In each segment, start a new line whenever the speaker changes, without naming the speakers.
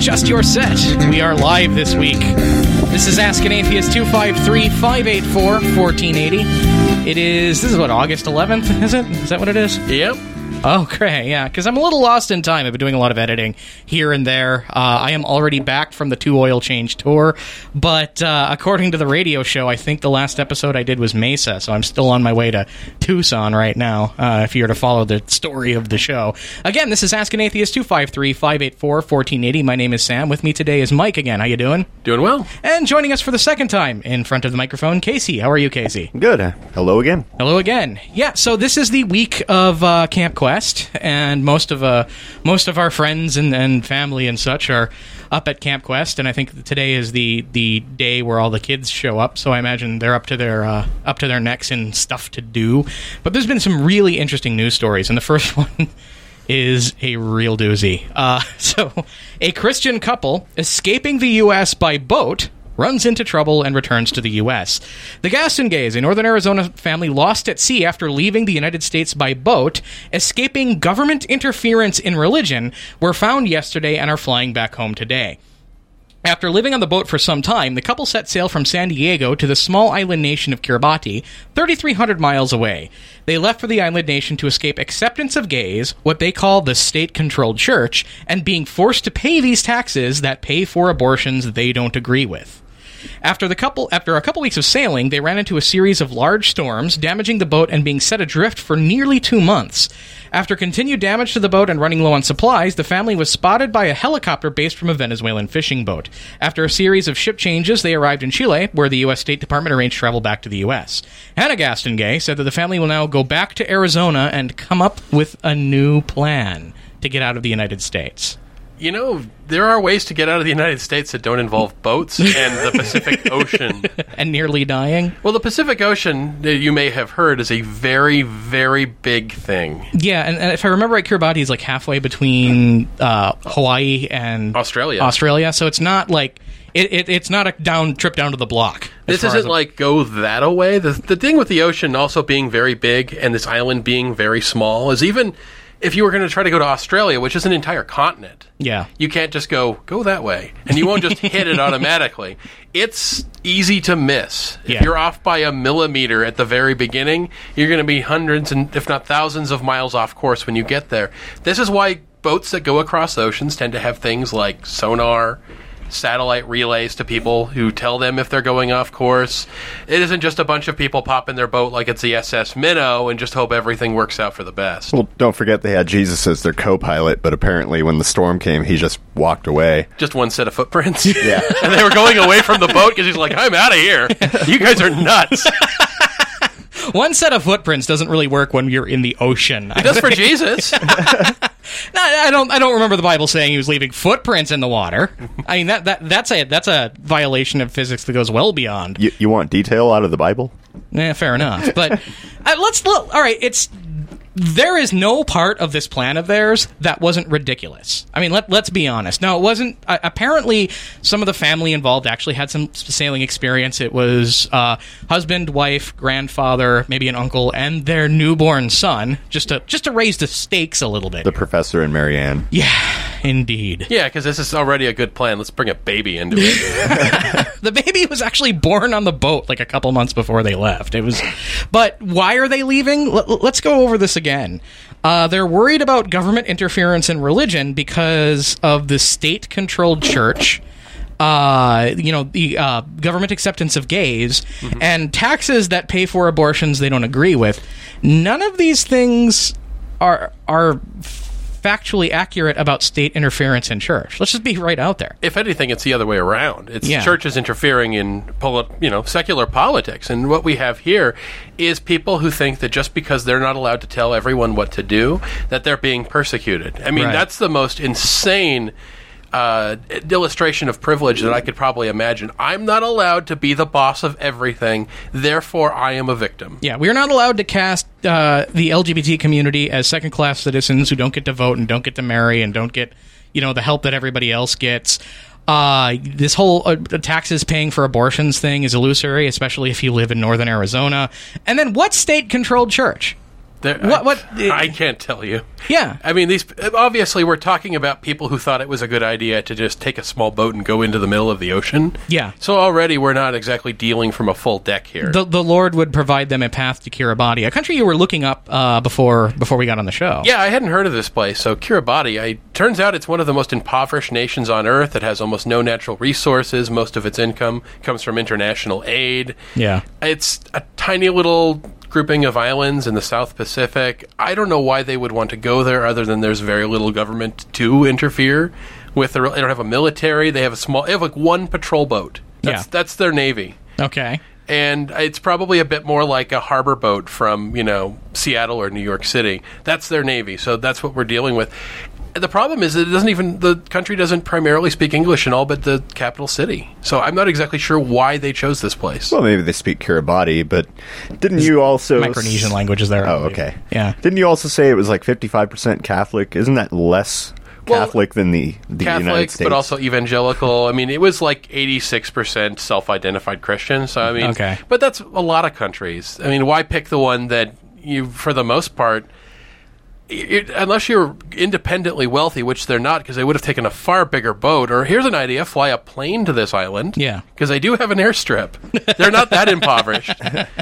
adjust your set. We are live this week. This is Ask an Atheist 253-584-1480. This is what, August 11th, is it? Is that what it is?
Yep.
Oh, great, yeah, because I'm a little lost in time. I've been doing a lot of editing here and there. I am already back from the 2 oil change tour, but according to the radio show, I think the last episode I did was Mesa, so I'm still on my way to Tucson right now, if you were to follow the story of the show. Again, this is Ask an Atheist 253-584-1480. My name is Sam. With me today is Mike again. How you doing?
Doing well.
And joining us for the second time in front of the microphone, Casey. How are you, Casey?
Good. Hello again.
Hello again. Yeah, so this is the week of Camp Quest. And most of our friends and family and such are up at Camp Quest, and I think today is the day where all the kids show up. So I imagine they're up to their necks in stuff to do. But there's been some really interesting news stories, and the first one is a real doozy. So a Christian couple escaping the U.S. by boat runs into trouble and returns to the U.S. The Gastongays, a northern Arizona family lost at sea after leaving the United States by boat, escaping government interference in religion, were found yesterday and are flying back home today. After living on the boat for some time, the couple set sail from San Diego to the small island nation of Kiribati, 3,300 miles away. They left for the island nation to escape acceptance of gays, what they call the state-controlled church, and being forced to pay these taxes that pay for abortions they don't agree with. After a couple weeks of sailing, they ran into a series of large storms, damaging the boat and being set adrift for nearly 2 months. After continued damage to the boat and running low on supplies, the family was spotted by a helicopter based from a Venezuelan fishing boat. After a series of ship changes, they arrived in Chile, where the U.S. State Department arranged travel back to the U.S. Hannah Gastongay said that the family will now go back to Arizona and come up with a new plan to get out of the United States.
You know, there are ways to get out of the United States that don't involve boats and the Pacific Ocean.
And nearly dying?
Well, the Pacific Ocean, you may have heard, is a very, very big thing.
Yeah, and if I remember right, Kiribati is like halfway between Hawaii and Australia, so it's not like... It's not a trip down to the block.
This isn't like go that away. The thing with the ocean also being very big and this island being very small is even... If you were going to try to go to Australia, which is an entire continent, you can't just go that way, and you won't just hit it automatically. It's easy to miss.
Yeah.
If you're off by a millimeter at the very beginning, you're going to be hundreds and if not thousands of miles off course when you get there. This is why boats that go across oceans tend to have things like sonar, satellite relays to people who tell them if they're going off course. It isn't just a bunch of people pop in their boat like it's the SS Minnow and just hope everything works out for the best.
Well, don't forget they had Jesus as their co-pilot, but apparently when the storm came, he just walked away.
Just one set of footprints?
Yeah.
And they were going away from the boat because he's like, I'm out of here. You guys are nuts.
One set of footprints doesn't really work when you're in the ocean.
It does for Jesus.
No, I don't remember the Bible saying he was leaving footprints in the water. I mean that's a violation of physics that goes well beyond.
You want detail out of the Bible?
Yeah, fair enough. But let's look. All right, there is no part of this plan of theirs that wasn't ridiculous. I mean, let's be honest. Now, it wasn't... apparently, some of the family involved actually had some sailing experience. It was husband, wife, grandfather, maybe an uncle, and their newborn son, just to raise the stakes a little bit.
The professor and Marianne.
Yeah, indeed.
Yeah, because this is already a good plan. Let's bring a baby into it.
The baby was actually born on the boat like a couple months before they left. But why are they leaving? Let's go over this again. They're worried about government interference in religion because of the state-controlled church, the government acceptance of gays, and taxes that pay for abortions they don't agree with. None of these things are factually accurate about state interference in church. Let's just be right out there.
If anything, it's the other way around. It's churches interfering in secular politics. And what we have here is people who think that just because they're not allowed to tell everyone what to do, that they're being persecuted. I mean, That's the most insane illustration of privilege that I could probably imagine. I'm not allowed to be the boss of everything, therefore I am a victim.
Yeah, we're not allowed to cast the LGBT community as second-class citizens who don't get to vote and don't get to marry and don't get, the help that everybody else gets. This whole taxes paying for abortions thing is illusory, especially if you live in northern Arizona. And then what state-controlled church?
I can't tell you.
Yeah.
I mean, obviously we're talking about people who thought it was a good idea to just take a small boat and go into the middle of the ocean.
Yeah.
So already we're not exactly dealing from a full deck here.
The Lord would provide them a path to Kiribati, a country you were looking up before we got on the show.
Yeah, I hadn't heard of this place. So Kiribati, turns out it's one of the most impoverished nations on Earth. It has almost no natural resources. Most of its income comes from international aid.
Yeah.
It's a tiny little grouping of islands in the South Pacific. I don't know why they would want to go there other than there's very little government to interfere with. They don't have a military. They have like one patrol boat. That's their navy.
Okay.
And it's probably a bit more like a harbor boat from, Seattle or New York City. That's their navy. So that's what we're dealing with. The problem is that the country doesn't primarily speak English in all but the capital city. So I'm not exactly sure why they chose this place.
Well, maybe they speak Kiribati, but didn't you also...
Micronesian languages there.
Oh, okay.
Yeah.
Didn't you also say it was like 55% Catholic? Isn't that less Catholic than the
Catholic,
United States?
But also evangelical. I mean, it was like 86% self-identified Christian. So, I mean...
Okay.
But that's a lot of countries. I mean, why pick the one that you, for the most part... unless you're independently wealthy, which they're not, because they would have taken a far bigger boat. Or here's an idea: fly a plane to this island.
Yeah,
because they do have an airstrip. They're not that impoverished.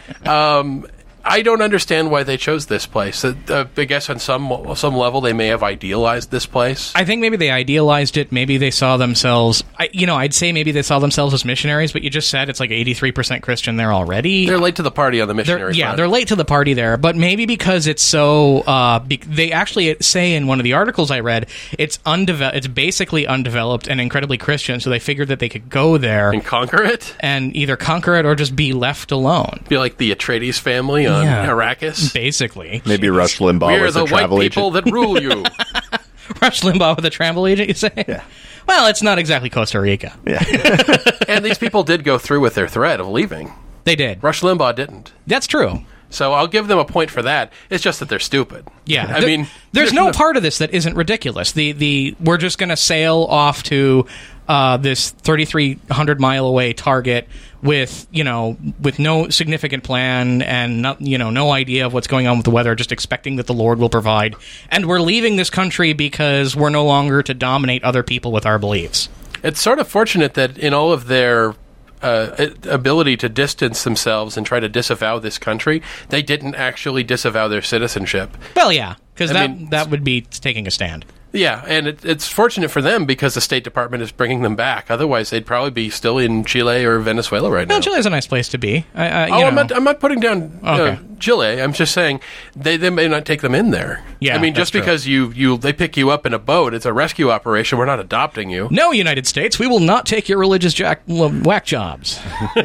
I don't understand why they chose this place. I guess on some level they may have idealized this place.
I think maybe they idealized it. Maybe they saw themselves... I'd say maybe they saw themselves as missionaries, but you just said it's like 83% Christian there already.
They're late to the party on the missionary front.
They're late to the party there, but maybe because it's so... they actually say in one of the articles I read, it's basically undeveloped and incredibly Christian, so they figured that they could go there...
and conquer it?
And either conquer it or just be left alone.
Be like the Atreides family on Arrakis.
Basically.
Maybe Rush Limbaugh was a travel agent.
We're the white people that rule you.
Rush Limbaugh with a travel agent, you say?
Yeah.
Well, it's not exactly Costa Rica.
Yeah.
And these people did go through with their threat of leaving.
They did.
Rush Limbaugh didn't.
That's true.
So I'll give them a point for that. It's just that they're stupid.
Yeah.
I mean...
There's no part of this that isn't ridiculous. We're just going to sail off to this 3,300 mile away target with no significant plan and no idea of what's going on with the weather, just expecting that the Lord will provide. And we're leaving this country because we're no longer to dominate other people with our beliefs.
It's sort of fortunate that in all of their ability to distance themselves and try to disavow this country, they didn't actually disavow their citizenship.
Well, yeah, because that would be taking a stand.
Yeah, and it's fortunate for them because the State Department is bringing them back. Otherwise, they'd probably be still in Chile or Venezuela right now.
Well, Chile's a nice place to be.
I'm not putting down Chile. I'm just saying they may not take them in there.
Yeah,
I mean, just because they pick you up in a boat, it's a rescue operation. We're not adopting you.
No, United States, we will not take your religious whack jobs.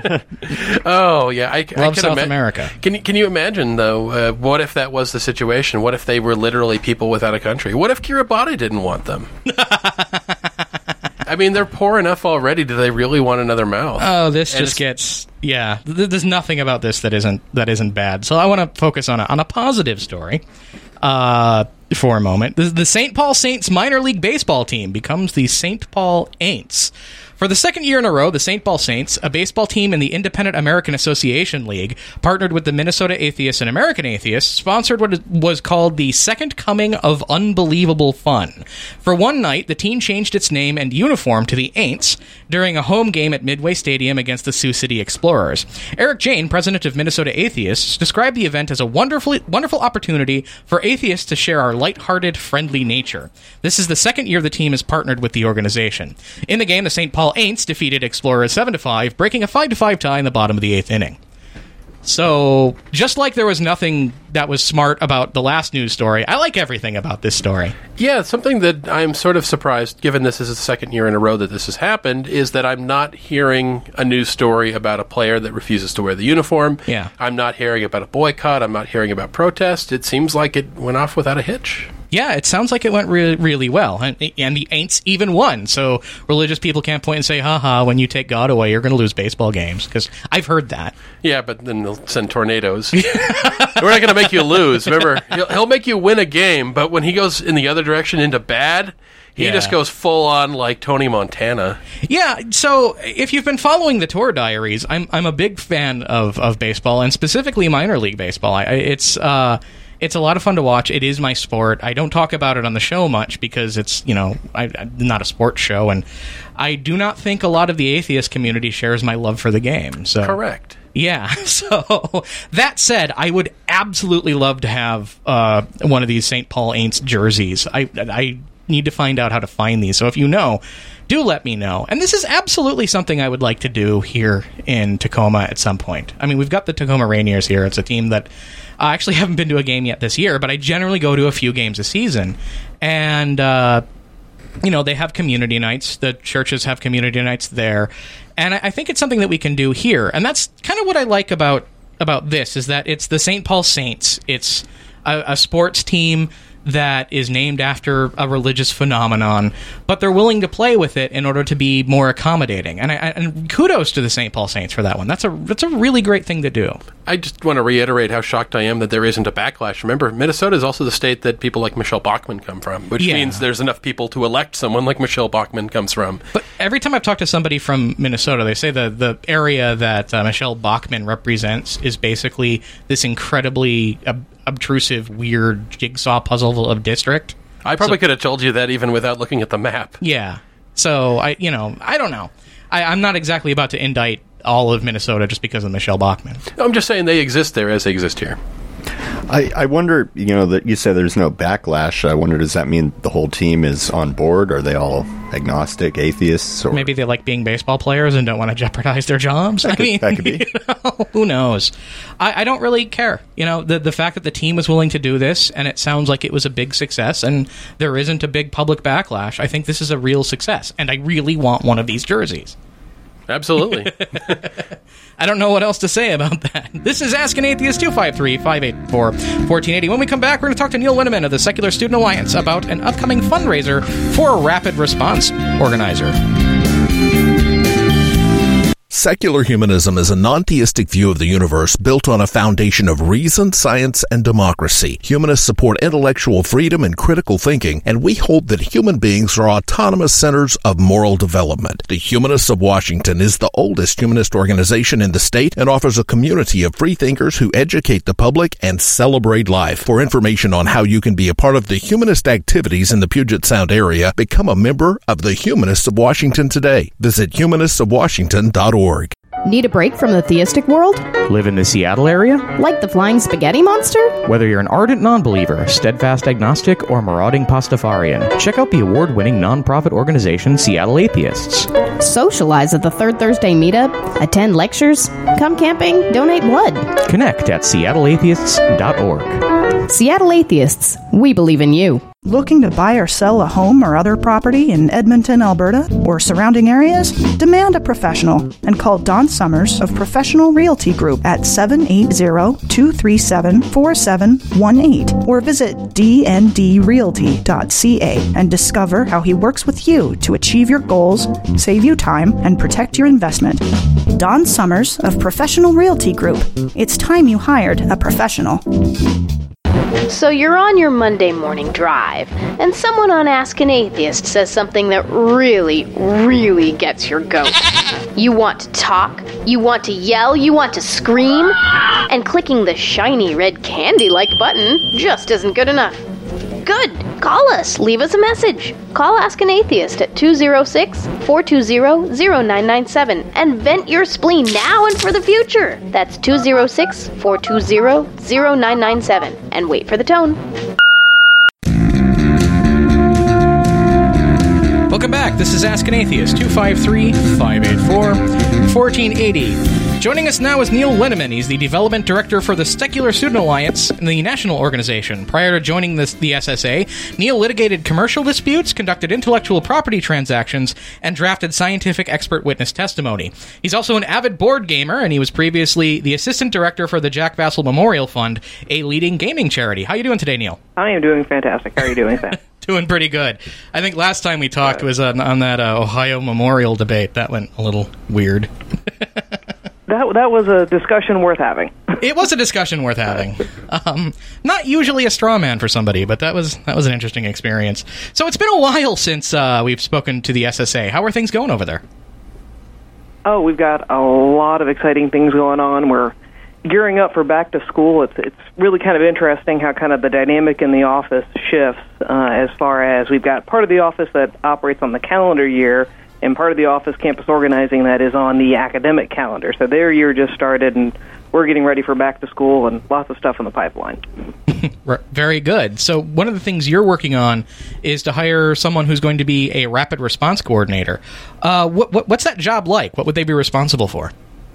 Oh, yeah. I
love South America.
Can you imagine, though, what if that was the situation? What if they were literally people without a country? What if Kiribati didn't want them? I mean, they're poor enough already. Do they really want another mouth?
Oh, this just gets... Yeah, there's nothing about this that isn't bad. So I want to focus on a positive story for a moment. The St. Paul Saints minor league baseball team becomes the St. Paul Aints. For the second year in a row, the St. Paul Saints, a baseball team in the Independent American Association League, partnered with the Minnesota Atheists and American Atheists, sponsored what was called the Second Coming of Unbelievable Fun. For one night, the team changed its name and uniform to the Aints during a home game at Midway Stadium against the Sioux City Explorers. Eric Jane, president of Minnesota Atheists, described the event as a wonderful opportunity for atheists to share our lighthearted, friendly nature. This is the second year the team has partnered with the organization. In the game, the St. Paul Aints defeated Explorers 7-5, breaking a 5-5 tie in the bottom of the 8th inning. So, just like there was nothing that was smart about the last news story, I like everything about this story.
Yeah, something that I'm sort of surprised, given this is the second year in a row that this has happened, is that I'm not hearing a news story about a player that refuses to wear the uniform.
Yeah.
I'm not hearing about a boycott. I'm not hearing about protest. It seems like it went off without a hitch.
Yeah, it sounds like it went really, really well. And the Aints even won. So religious people can't point and say, haha, when you take God away, you're going to lose baseball games. Because I've heard that.
Yeah, but then they'll send tornadoes. We're not going to make you lose. Remember, he'll make you win a game, but when he goes in the other direction into bad, he just goes full on like Tony Montana. Yeah,
so if you've been following the Tour Diaries, I'm a big fan of baseball, and specifically minor league baseball. It's a lot of fun to watch. It is my sport. I don't talk about it on the show much because it's, I'm not a sports show, and I do not think a lot of the atheist community shares my love for the game. So
correct.
Yeah. So that said, I would absolutely love to have one of these St. Paul Aints jerseys. I need to find out how to find these. So if you know, do let me know. And this is absolutely something I would like to do here in Tacoma at some point. I mean, we've got the Tacoma Rainiers here. It's a team that I actually haven't been to a game yet this year, but I generally go to a few games a season. And, they have community nights. The churches have community nights there. And I think it's something that we can do here. And that's kind of what I like about this, is that it's the St. Paul Saints. It's a sports team that is named after a religious phenomenon, but they're willing to play with it in order to be more accommodating. And kudos to the St. Paul Saints for that one. That's a really great thing to do.
I just want to reiterate how shocked I am that there isn't a backlash. Remember, Minnesota is also the state that people like Michelle Bachmann come from, which means there's enough people to elect someone like Michelle Bachmann comes from.
But every time I've talked to somebody from Minnesota, they say the area that Michelle Bachmann represents is basically this incredibly obtrusive, weird jigsaw puzzle of district.
I probably could have told you that even without looking at the map.
Yeah. So, I don't know. I'm not exactly about to indict all of Minnesota just because of Michelle Bachmann.
I'm just saying they exist there as they exist here.
I wonder, that you say there's no backlash. I wonder, does that mean the whole team is on board? Are they all agnostic, atheists? Or
maybe they like being baseball players and don't want to jeopardize their jobs?
That could be.
Who knows? I don't really care. The fact that the team was willing to do this, and it sounds like it was a big success, and there isn't a big public backlash, I think this is a real success, and I really want one of these jerseys.
Absolutely.
I don't know what else to say about that. This is Ask an Atheist, 253-584-1480. When we come back, we're going to talk to Neil Linneman of the Secular Student Alliance about an upcoming fundraiser for a rapid response organizer.
Secular humanism is a non-theistic view of the universe built on a foundation of reason, science, and democracy. Humanists support intellectual freedom and critical thinking, and we hold that human beings are autonomous centers of moral development. The Humanists of Washington is the oldest humanist organization in the state and offers a community of free thinkers who educate the public and celebrate life. For information on how you can be a part of the humanist activities in the Puget Sound area, become a member of the Humanists of Washington today. Visit humanistofwashington.org.
Need a break from the theistic world?
Live in the Seattle area?
Like the flying spaghetti monster?
Whether you're an ardent non-believer, steadfast agnostic, or marauding Pastafarian, check out the award-winning nonprofit organization Seattle Atheists.
Socialize at the Third Thursday meetup, attend lectures, come camping, donate blood.
Connect at seattleatheists.org.
Seattle Atheists, we believe in you.
Looking to buy or sell a home or other property in Edmonton, Alberta, or surrounding areas? Demand a professional and call Don Summers of Professional Realty Group at 780-237-4718 or visit dndrealty.ca and discover how he works with you to achieve your goals, save you time, and protect your investment. Don Summers of Professional Realty Group. It's time you hired a professional.
So you're on your Monday morning drive, and someone on Ask an Atheist says something that really, really gets your goat. You want to talk, you want to yell, you want to scream, and clicking the shiny red candy-like button just isn't good enough. Good! Call us. Leave us a message. Call Ask an Atheist at 206-420-0997 and vent your spleen now and for the future. That's 206-420-0997 and wait for the tone.
Welcome back. This is Ask an Atheist, 253-584-1480. Joining us now is Neil Linneman. He's the Development Director for the Secular Student Alliance, the national organization. Prior to joining the SSA, Neil litigated commercial disputes, conducted intellectual property transactions, and drafted scientific expert witness testimony. He's also an avid board gamer, and he was previously the Assistant Director for the Jack Vassell Memorial Fund, a leading gaming charity. How are you doing today, Neil?
I am doing fantastic. How are you doing, Sam?
Doing pretty good. I think last time we talked was on that Ohio Memorial debate. That went a little weird.
That was a discussion worth having.
It was a discussion worth having. Not usually a straw man for somebody, but that was an interesting experience. So it's been a while since we've spoken to the SSA. How are things going over there?
Oh, we've got a lot of exciting things going on. We're gearing up for back to school, it's really kind of interesting how kind of the dynamic in the office shifts as far as we've got part of the office that operates on the calendar year and part of the office, campus organizing, that is on the academic calendar. So their year just started, and we're getting ready for back to school and lots of stuff in the pipeline.
Very good. So one of the things you're working on is to hire someone who's going to be a rapid response coordinator. What's that job like? What would they be responsible for?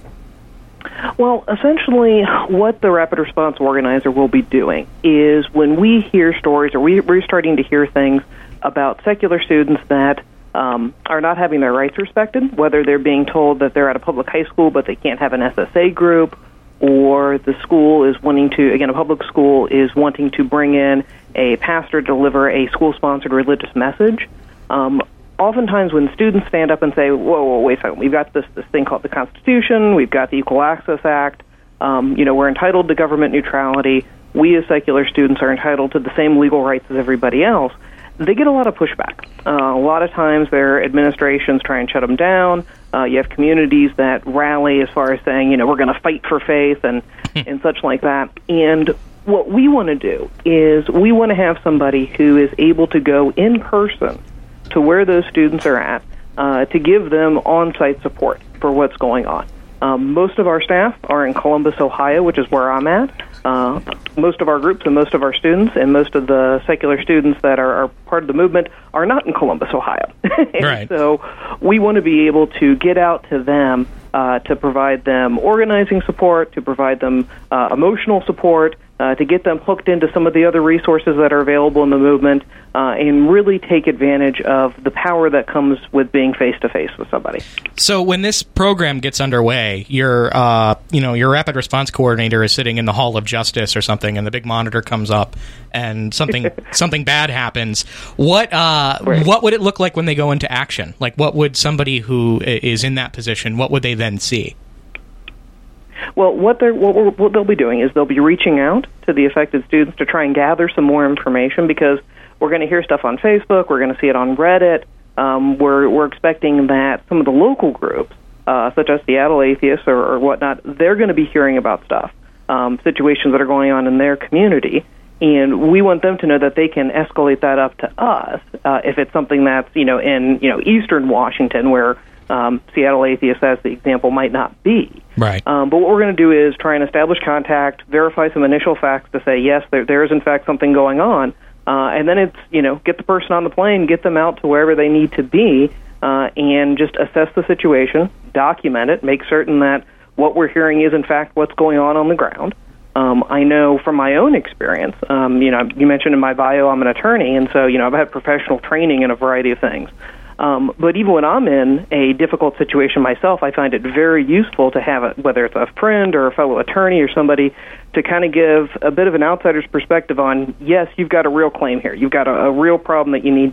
Well, essentially, what the rapid response organizer will be doing is when we hear stories, or we're starting to hear things about secular students that are not having their rights respected, whether they're being told that they're at a public high school but they can't have an SSA group, or the school is wanting to, again, a public school is wanting to bring in a pastor to deliver a school-sponsored religious message. Oftentimes when students stand up and say, whoa, wait a second, we've got this thing called the Constitution, we've got the Equal Access Act, we're entitled to government neutrality, we as secular students are entitled to the same legal rights as everybody else, they get a lot of pushback. A lot of times their administrations try and shut them down. You have communities that rally as far as saying, we're going to fight for faith and such like that. And what we want to do is we want to have somebody who is able to go in person to where those students are at to give them on-site support for what's going on. Most of our staff are in Columbus, Ohio, which is where I'm at. Most of our groups and most of our students and most of the secular students that are part of the movement are not in Columbus, Ohio.
Right.
So we want to be able to get out to them to provide them organizing support, to provide them emotional support, to get them hooked into some of the other resources that are available in the movement, and really take advantage of the power that comes with being face-to-face with somebody.
So when this program gets underway, your rapid response coordinator is sitting in the Hall of Justice or something, and the big monitor comes up, and something bad happens. What would it look like when they go into action? Like, what would somebody who is in that position, what would they then see?
Well, what they'll be doing is they'll be reaching out to the affected students to try and gather some more information, because we're going to hear stuff on Facebook, we're going to see it on Reddit. We're expecting that some of the local groups, such as Seattle Atheists or whatnot, they're going to be hearing about stuff, situations that are going on in their community, and we want them to know that they can escalate that up to us if it's something that's in Eastern Washington, where Seattle Atheists, as the example, might not be.
Right.
But what we're going to do is try and establish contact, verify some initial facts to say, yes, there is in fact something going on, and then it's, get the person on the plane, get them out to wherever they need to be, and just assess the situation, document it, make certain that what we're hearing is in fact what's going on the ground. I know from my own experience, you mentioned in my bio I'm an attorney, and so, I've had professional training in a variety of things. But even when I'm in a difficult situation myself, I find it very useful to have whether it's a friend or a fellow attorney or somebody to kind of give a bit of an outsider's perspective on, yes, you've got a real claim here. You've got a real problem that you need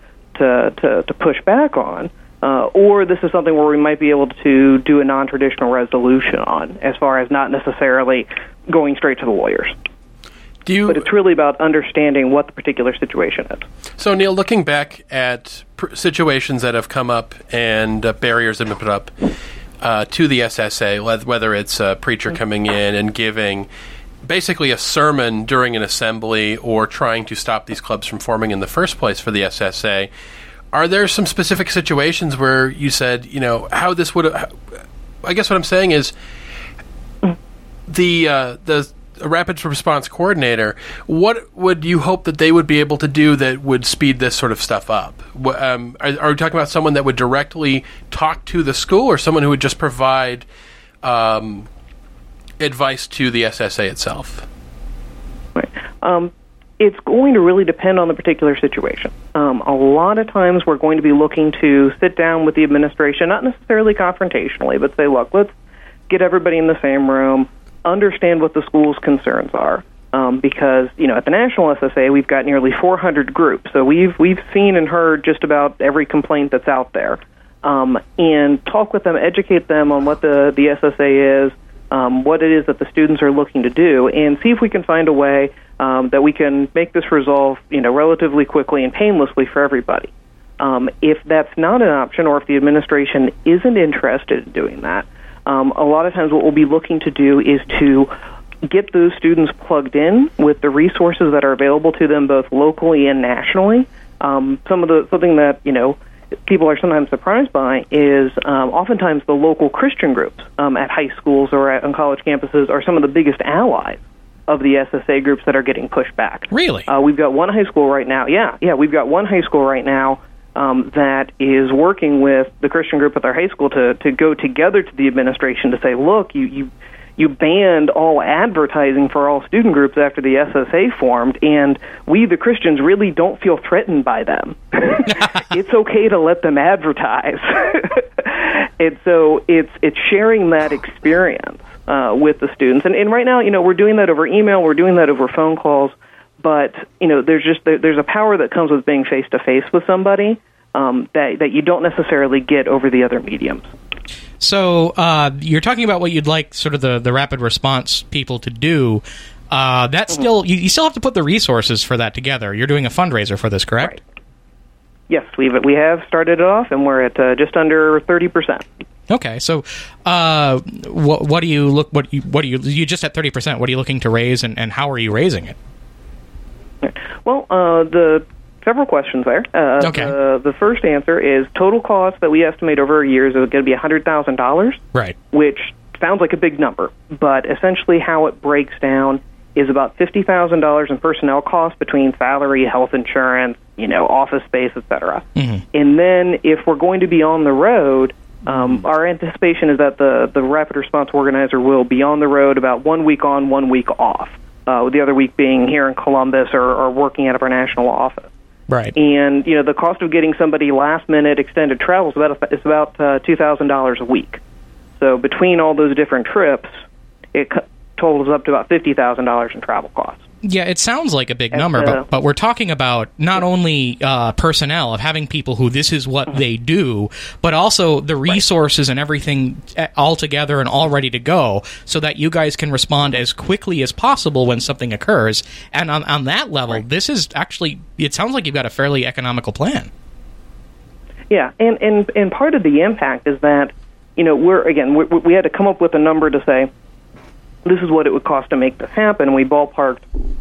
to push back on. Or this is something where we might be able to do a non-traditional resolution on, as far as not necessarily going straight to the lawyers. But it's really about understanding what the particular situation is.
So, Neil, looking back at situations that have come up and barriers that have been put up to the SSA, whether it's a preacher coming in and giving basically a sermon during an assembly or trying to stop these clubs from forming in the first place for the SSA, are there some specific situations where you said, how this would have... I guess what I'm saying is the rapid response coordinator, what would you hope that they would be able to do that would speed this sort of stuff up? Are we talking about someone that would directly talk to the school, or someone who would just provide advice to the SSA itself?
Right. It's going to really depend on the particular situation. A lot of times we're going to be looking to sit down with the administration, not necessarily confrontationally, but say, look, let's get everybody in the same room, understand what the school's concerns are, because at the National SSA we've got nearly 400 groups, so we've seen and heard just about every complaint that's out there, and talk with them, educate them on what the SSA is, what it is that the students are looking to do, and see if we can find a way that we can make this resolve relatively quickly and painlessly for everybody. If that's not an option, or if the administration isn't interested in doing that, a lot of times what we'll be looking to do is to get those students plugged in with the resources that are available to them both locally and nationally. Something that, people are sometimes surprised by is oftentimes the local Christian groups at high schools or on college campuses are some of the biggest allies of the SSA groups that are getting pushed back.
Really?
We've got one high school right now. Yeah, we've got one high school right now that is working with the Christian group at their high school to go together to the administration to say, look, you banned all advertising for all student groups after the SSA formed, and we, the Christians, really don't feel threatened by them. It's okay to let them advertise. And so it's sharing that experience with the students. And right now, we're doing that over email, we're doing that over phone calls, but, there's a power that comes with being face-to-face with somebody that you don't necessarily get over the other mediums.
So you're talking about what you'd like sort of the rapid response people to do. That's still you still have to put the resources for that together. You're doing a fundraiser for this, correct?
Right. Yes, we have started it off, and we're at just under 30%.
Okay, so what do you look? What you just at 30%? What are you looking to raise, and how are you raising it?
Well, the several questions there.
Okay.
The first answer is total cost that we estimate over a year is going to be $100,000.
Right. Which
sounds like a big number, but essentially how it breaks down is about $50,000 in personnel costs between salary, health insurance, office space, etc. Mm-hmm. And then if we're going to be on the road, our anticipation is that the rapid response organizer will be on the road about 1 week on, 1 week off, with the other week being here in Columbus or working out of our national office.
Right.
And, the cost of getting somebody last-minute extended travel is about $2,000 a week. So between all those different trips, it totals up to about $50,000 in travel costs.
Yeah, it sounds like a big number, but we're talking about not only personnel, of having people who this is what they do, but also the resources and everything all together and all ready to go so that you guys can respond as quickly as possible when something occurs. And on that level, this is actually, it sounds like you've got a fairly economical plan.
Yeah, and part of the impact is that, we had to come up with a number to say, this is what it would cost to make this happen. We ballparked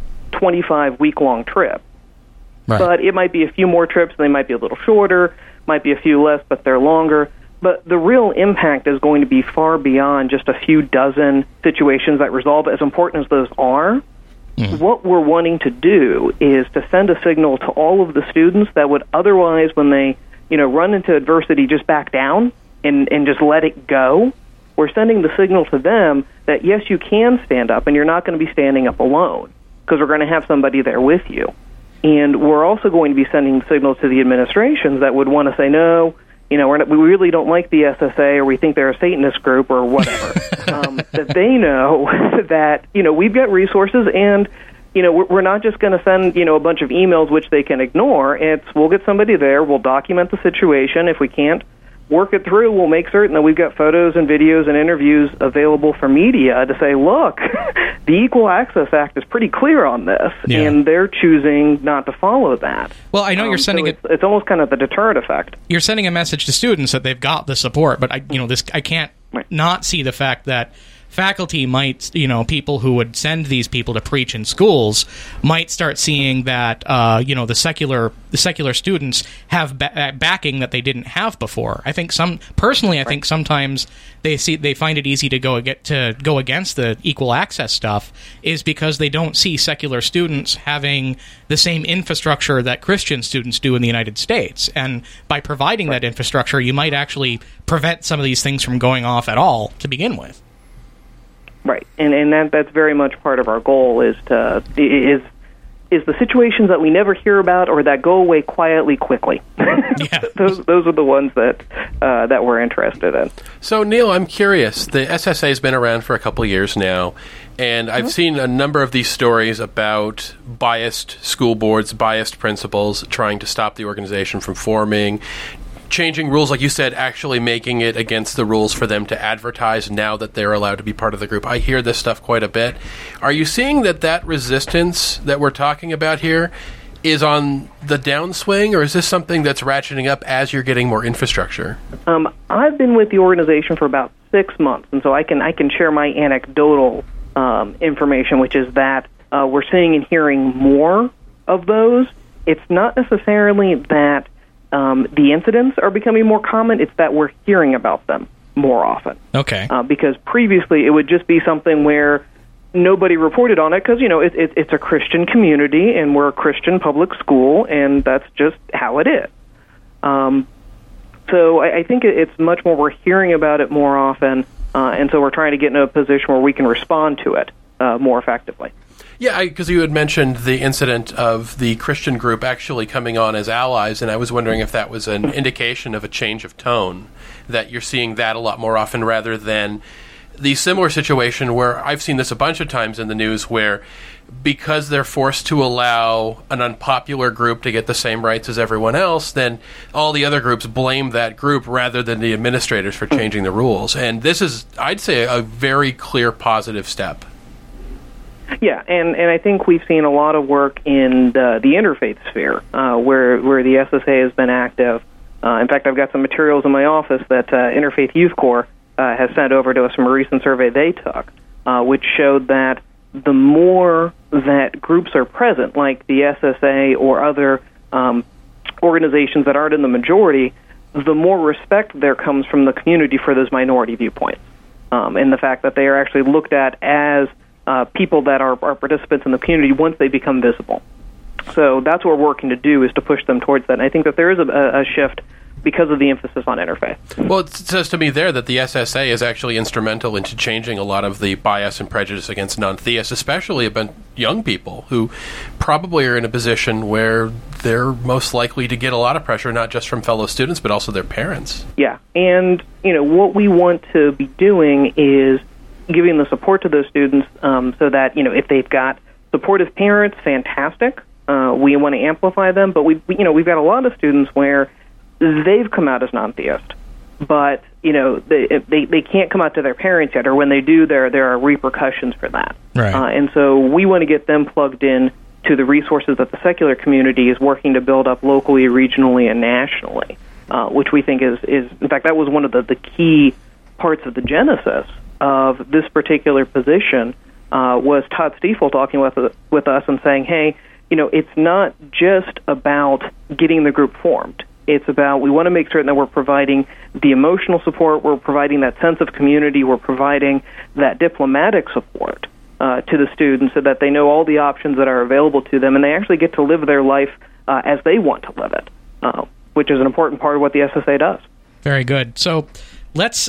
25-week-long trip. Right. But it might be a few more trips, and they might be a little shorter, might be a few less, but they're longer. But the real impact is going to be far beyond just a few dozen situations that resolve. As important as those are, what we're wanting to do is to send a signal to all of the students that would otherwise, when they run into adversity, just back down and just let it go. We're sending the signal to them that, yes, you can stand up, and you're not going to be standing up alone because we're going to have somebody there with you. And we're also going to be sending signals to the administrations that would want to say, no, we really don't like the SSA, or we think they're a Satanist group or whatever, that they know that, we've got resources, and, we're not just going to send, a bunch of emails which they can ignore. We'll get somebody there, we'll document the situation. If we can't work it through, we'll make certain that we've got photos and videos and interviews available for media to say, look, the Equal Access Act is pretty clear on this, and they're choosing not to follow that.
Well, I know you're sending
it's almost kind of the deterrent effect.
You're sending a message to students that they've got the support, but I can't not see the fact that faculty might, people who would send these people to preach in schools might start seeing that, the secular students have backing that they didn't have before. I think I think sometimes they find it easy to go against the equal access stuff is because they don't see secular students having the same infrastructure that Christian students do in the United States. And by providing that infrastructure, you might actually prevent some of these things from going off at all to begin with.
Right, and that's very much part of our goal is the situations that we never hear about or that go away quietly, quickly. Yeah. those are the ones that we're interested in.
So, Neil, I'm curious. The SSA has been around for a couple of years now, and I've seen a number of these stories about biased school boards, biased principals trying to stop the organization from forming, changing rules, like you said, actually making it against the rules for them to advertise now that they're allowed to be part of the group. I hear this stuff quite a bit. Are you seeing that resistance that we're talking about here is on the downswing, or is this something that's ratcheting up as you're getting more infrastructure?
I've been with the organization for about 6 months, and so I can share my anecdotal information, which is that we're seeing and hearing more of those. It's not necessarily that the incidents are becoming more common, it's that we're hearing about them more often.
Okay.
Because previously it would just be something where nobody reported on it because, it's a Christian community and we're a Christian public school, and that's just how it is. So I think it's much more we're hearing about it more often, and so we're trying to get in a position where we can respond to it more effectively.
Yeah, because you had mentioned the incident of the Christian group actually coming on as allies, and I was wondering if that was an indication of a change of tone, that you're seeing that a lot more often rather than the similar situation where I've seen this a bunch of times in the news where because they're forced to allow an unpopular group to get the same rights as everyone else, then all the other groups blame that group rather than the administrators for changing the rules. And this is, I'd say, a very clear positive step.
Yeah, and I think we've seen a lot of work in the interfaith sphere, where the SSA has been active. In fact, I've got some materials in my office that Interfaith Youth Corps has sent over to us from a recent survey they took, which showed that the more that groups are present, like the SSA or other organizations that aren't in the majority, the more respect there comes from the community for those minority viewpoints, and the fact that they are actually looked at as people that are participants in the community once they become visible. So that's what we're working to do, is to push them towards that. And I think that there is a shift because of the emphasis on interfaith.
Well, it says to me there that the SSA is actually instrumental into changing a lot of the bias and prejudice against non-theists, especially about young people who probably are in a position where they're most likely to get a lot of pressure, not just from fellow students, but also their parents.
Yeah, and what we want to be doing is giving the support to those students so that, if they've got supportive parents, fantastic. We want to amplify them, but we've got a lot of students where they've come out as non-theist, but they can't come out to their parents yet, or when they do, there are repercussions for that.
Right.
And so we want to get them plugged in to the resources that the secular community is working to build up locally, regionally, and nationally, which we think is in fact, that was one of the key parts of the genesis of this particular position, was Todd Stiefel talking with us and saying, hey, it's not just about getting the group formed. It's about, we want to make certain that we're providing the emotional support, we're providing that sense of community, we're providing that diplomatic support to the students so that they know all the options that are available to them, and they actually get to live their life as they want to live it, which is an important part of what the SSA does.
Very good. So let's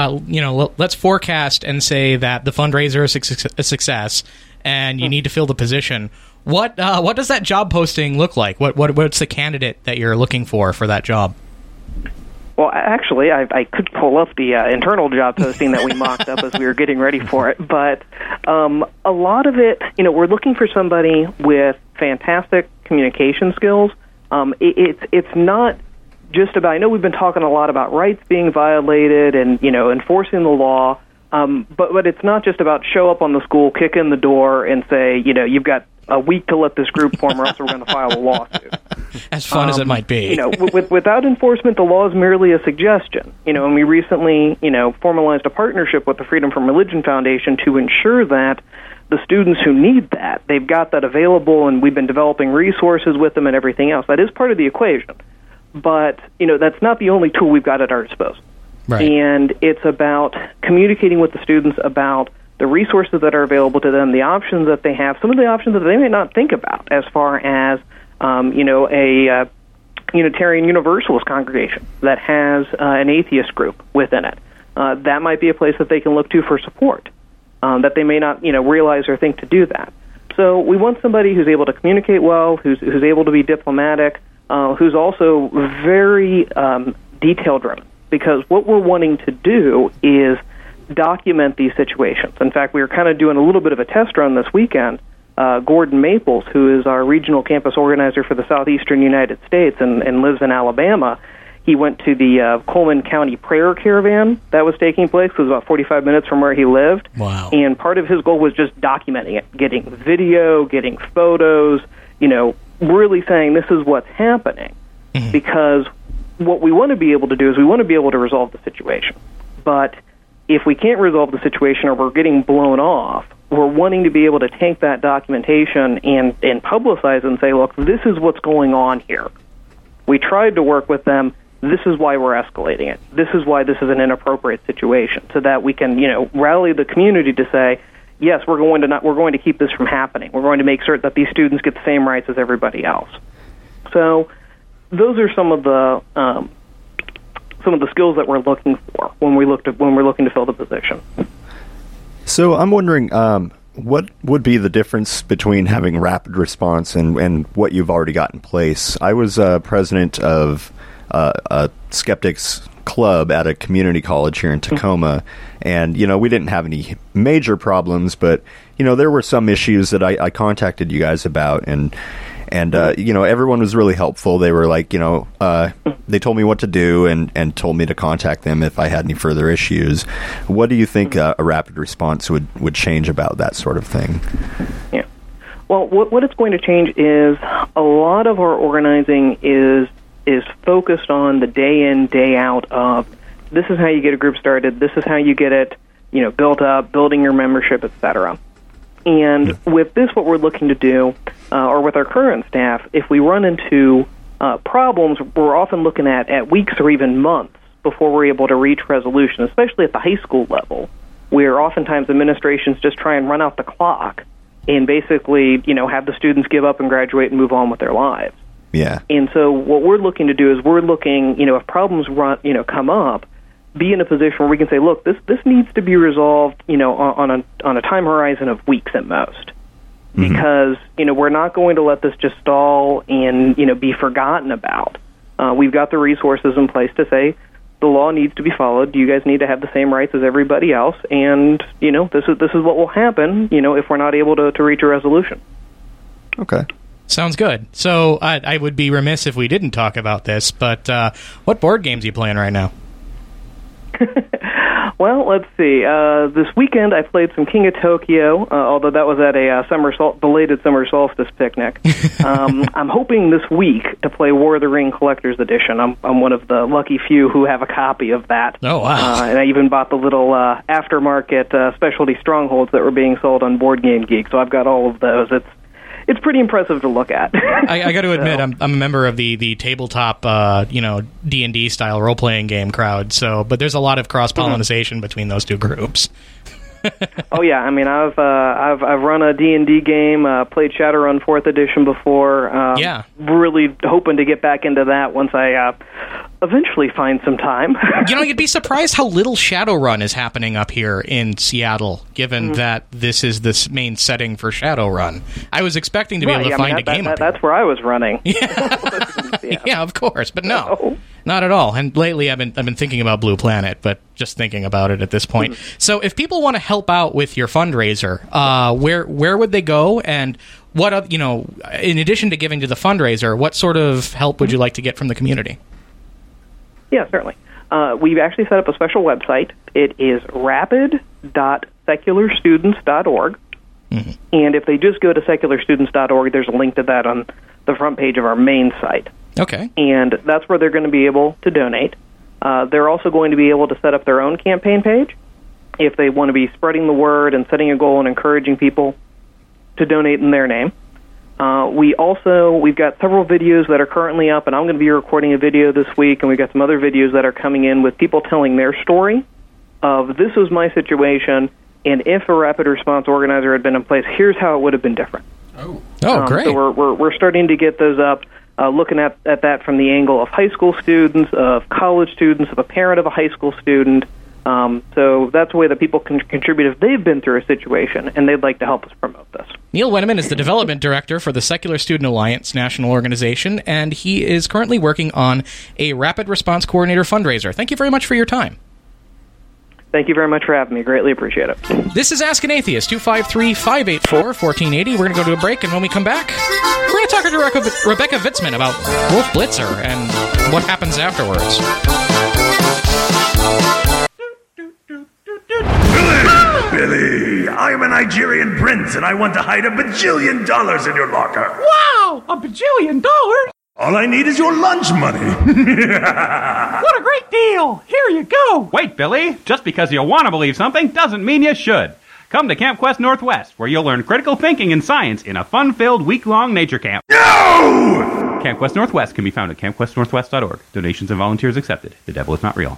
forecast and say that the fundraiser is a success, and you need to fill the position. What does that job posting look like? What's the candidate that you're looking for that job?
Well, actually, I could pull up the internal job posting that we mocked up as we were getting ready for it, but a lot of it, we're looking for somebody with fantastic communication skills. It's not just about, I know we've been talking a lot about rights being violated and, enforcing the law, but it's not just about show up on the school, kick in the door, and say, you've got a week to let this group form, or else we're going to file a lawsuit.
As fun as it might be.
Without enforcement, the law is merely a suggestion. And we recently, formalized a partnership with the Freedom from Religion Foundation to ensure that the students who need that, they've got that available, and we've been developing resources with them and everything else. That is part of the equation. But, that's not the only tool we've got at our disposal.
Right.
And it's about communicating with the students about the resources that are available to them, the options that they have, some of the options that they may not think about, as far as, a Unitarian Universalist congregation that has an atheist group within it. That might be a place that they can look to for support, that they may not, realize or think to do that. So we want somebody who's able to communicate well, who's able to be diplomatic, who's also very detail-driven, because what we're wanting to do is document these situations. In fact, we were kind of doing a little bit of a test run this weekend. Gordon Maples, who is our regional campus organizer for the southeastern United States and lives in Alabama, he went to the Coleman County Prayer Caravan that was taking place. It was about 45 minutes from where he lived.
Wow.
And part of his goal was just documenting it, getting video, getting photos, really saying this is what's happening. Because what we want to be able to do is we want to be able to resolve the situation. But if we can't resolve the situation or we're getting blown off, we're wanting to be able to take that documentation and publicize and say, look, this is what's going on here. We tried to work with them. This is why we're escalating it. This is why this is an inappropriate situation, so that we can, rally the community to say, yes, we're going to keep this from happening. We're going to make certain that these students get the same rights as everybody else. So those are some of the skills that we're looking for when we're looking to fill the position.
So I'm wondering, what would be the difference between having rapid response and what you've already got in place? I was president of a skeptics club at a community college here in Tacoma, and we didn't have any major problems, but there were some issues that I contacted you guys about, and everyone was really helpful. They were like, they told me what to do and told me to contact them if I had any further issues. What do you think a rapid response would change about that sort of thing?
Yeah. Well, what it's going to change is a lot of our organizing is focused on the day in, day out of this is how you get a group started, this is how you get it, built up, building your membership, etc. And with this, what we're looking to do, or with our current staff, if we run into problems, we're often looking at weeks or even months before we're able to reach resolution, especially at the high school level, where oftentimes administrations just try and run out the clock and basically, have the students give up and graduate and move on with their lives.
Yeah.
And so what we're looking to do is if problems come up, be in a position where we can say, look, this needs to be resolved, on a time horizon of weeks at most. Because, we're not going to let this just stall and, be forgotten about. We've got the resources in place to say the law needs to be followed. You guys need to have the same rights as everybody else. And, this is what will happen, if we're not able to reach a resolution.
Okay.
Sounds good. So I would be remiss if we didn't talk about this, but what board games are you playing right now?
Well, let's see. This weekend I played some King of Tokyo, although that was at a belated summer solstice picnic. I'm hoping this week to play War of the Ring Collector's Edition. I'm one of the lucky few who have a copy of that.
Oh, wow.
And I even bought the little aftermarket specialty strongholds that were being sold on Board Game Geek, so I've got all of those. It's pretty impressive to look at.
I got to admit, I'm a member of the tabletop, D&D style role playing game crowd. But there's a lot of cross pollination between those two groups.
Oh yeah, I mean I've run a D&D game, played Shadowrun 4th edition before. Really hoping to get back into that once I eventually find some time.
You'd be surprised how little Shadowrun is happening up here in Seattle, given that this is the main setting for Shadowrun. I was expecting to be able to find a game up here.
That's where I was running.
Yeah, of course, but no. Not at all. And lately I've been thinking about Blue Planet, but just thinking about it at this point. So if people want to help out with your fundraiser, where would they go? And what, in addition to giving to the fundraiser, what sort of help would you like to get from the community?
Yeah, certainly. We've actually set up a special website. It is rapid.secularstudents.org. And if they just go to secularstudents.org, there's a link to that on the front page of our main site.
Okay.
And that's where they're going to be able to donate. They're also going to be able to set up their own campaign page if they want to be spreading the word and setting a goal and encouraging people to donate in their name. We've got several videos that are currently up, and I'm going to be recording a video this week, and we've got some other videos that are coming in with people telling their story of this was my situation, and if a rapid response organizer had been in place, here's how it would have been different.
Oh, great.
So we're starting to get those up. Looking at that from the angle of high school students, of college students, of a parent of a high school student. So that's a way that people can contribute if they've been through a situation and they'd like to help us promote this.
Neil Wenneman is the Development Director for the Secular Student Alliance National Organization, and he is currently working on a Rapid Response Coordinator fundraiser. Thank you very much for your time.
Thank you very much for having me. Greatly appreciate it.
This is Ask an Atheist, 253-584-1480. We're going to go to a break, and when we come back, we're going to talk to Rebecca Vitzman about Wolf Blitzer and what happens afterwards.
Billy, I'm a Nigerian prince, and I want to hide $1 bajillion in your locker.
Wow, $1 bajillion?
All I need is your lunch money.
What a great deal! Here you go! Wait, Billy. Just because you want to believe something doesn't mean you should. Come to Camp Quest Northwest, where you'll learn critical thinking and science in a fun-filled week-long nature camp.
No!
Camp Quest Northwest can be found at campquestnorthwest.org. Donations and volunteers accepted. The devil is not real.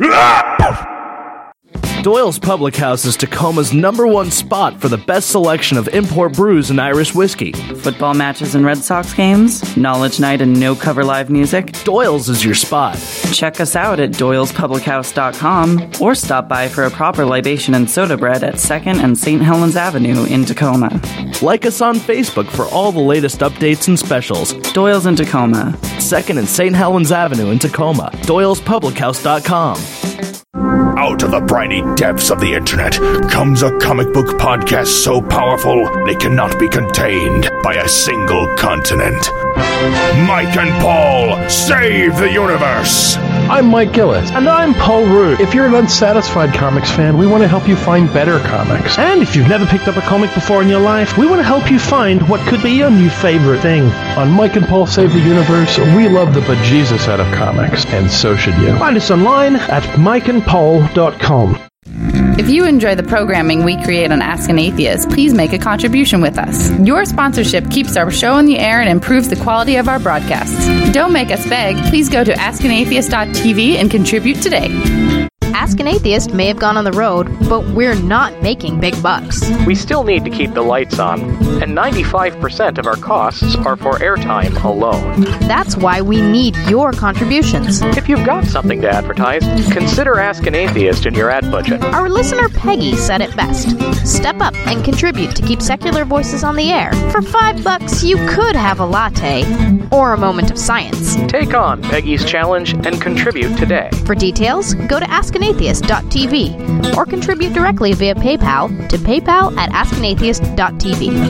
Doyle's Public House is Tacoma's #1 spot for the best selection of import brews and Irish whiskey.
Football matches and Red Sox games, Knowledge Night and no-cover live music.
Doyle's is your spot.
Check us out at doylespublichouse.com or stop by for a proper libation and soda bread at 2nd and St. Helens Avenue in Tacoma.
Like us on Facebook for all the latest updates and specials.
Doyle's in Tacoma.
2nd and St. Helens Avenue in Tacoma. doylespublichouse.com.
Out of the briny depths of the internet comes a comic book podcast so powerful it cannot be contained by a single continent. Mike and Paul save the universe!
I'm Mike Gillis. And I'm Paul Root. If you're an Unsatisfied Comics fan, we want to help you find better comics. And if you've never picked up a comic before in your life, we want to help you find what could be your new favorite thing. On Mike and Paul Save the Universe, we love the bejesus out of comics, and so should you. Find us online at mikeandpaul.com.
If you enjoy the programming we create on Ask an Atheist, please make a contribution with us. Your sponsorship keeps our show in the air and improves the quality of our broadcasts. Don't make us beg. Please go to askanatheist.tv and contribute today.
Ask an Atheist may have gone on the road, but we're not making big bucks.
We still need to keep the lights on, and 95% of our costs are for airtime alone.
That's why we need your contributions.
If you've got something to advertise, consider Ask an Atheist in your ad budget.
Our listener Peggy said it best. Step up and contribute to keep secular voices on the air. For $5, you could have a latte or a moment of science.
Take on Peggy's challenge and contribute today.
For details, go to askanatheist.tv or contribute directly via PayPal to paypal@askanatheist.tv.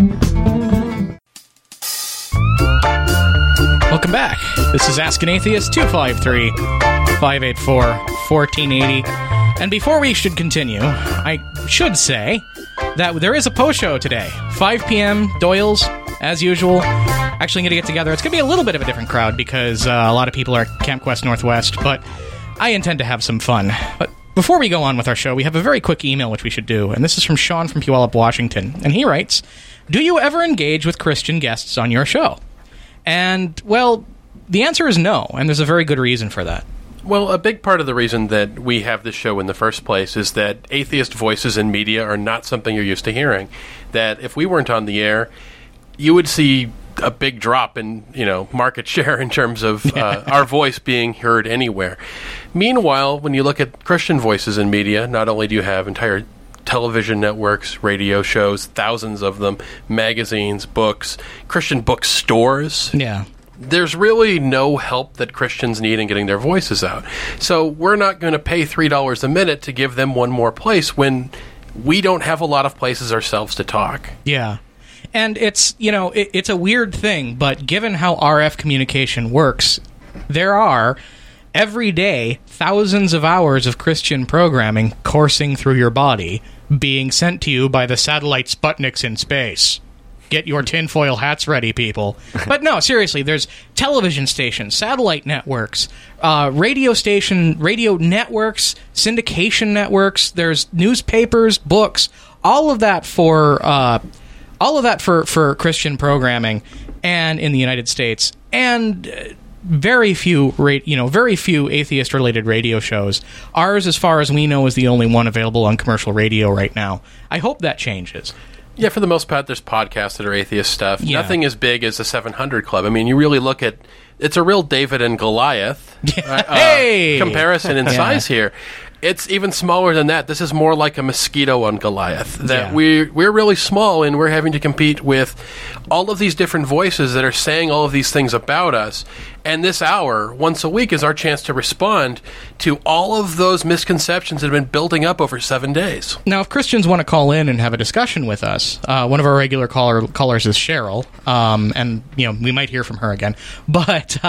Welcome back. This is Ask an Atheist, 253-584-1480. And before we should continue, I should say that there is a post show today. 5 p.m., Doyle's, as usual. Actually going to get together. It's going to be a little bit of a different crowd because a lot of people are at Camp Quest Northwest, but I intend to have some fun. But before we go on with our show, we have a very quick email which we should do, and this is from Sean from Puyallup, Washington. And he writes, do you ever engage with Christian guests on your show? And, well, the answer is no, and there's a very good reason for that.
Well, a big part of the reason that we have this show in the first place is that atheist voices in media are not something you're used to hearing. That if we weren't on the air, you would see a big drop in, market share in terms of our voice being heard anywhere. Meanwhile, when you look at Christian voices in media, not only do you have entire television networks, radio shows, thousands of them, magazines, books, Christian bookstores.
Yeah.
There's really no help that Christians need in getting their voices out. So we're not going to pay $3 a minute to give them one more place when we don't have a lot of places ourselves to talk.
Yeah. And it's, it's a weird thing, but given how RF communication works, there are, every day, thousands of hours of Christian programming coursing through your body, being sent to you by the satellite Sputniks in space. Get your tinfoil hats ready, people. But no, seriously, there's television stations, satellite networks, radio networks, syndication networks, there's newspapers, books, all of that for Christian programming, and in the United States, and very few atheist-related radio shows. Ours, as far as we know, is the only one available on commercial radio right now. I hope that changes.
Yeah, for the most part, there's podcasts that are atheist stuff.
Yeah.
Nothing as big as the 700 Club. I mean, you really look at... It's a real David and Goliath comparison in size here. It's even smaller than that. This is more like a mosquito on Goliath. That we're really small, and we're having to compete with all of these different voices that are saying all of these things about us. And this hour, once a week, is our chance to respond to all of those misconceptions that have been building up over 7 days.
Now, if Christians want to call in and have a discussion with us, one of our regular callers is Cheryl, and we might hear from her again. But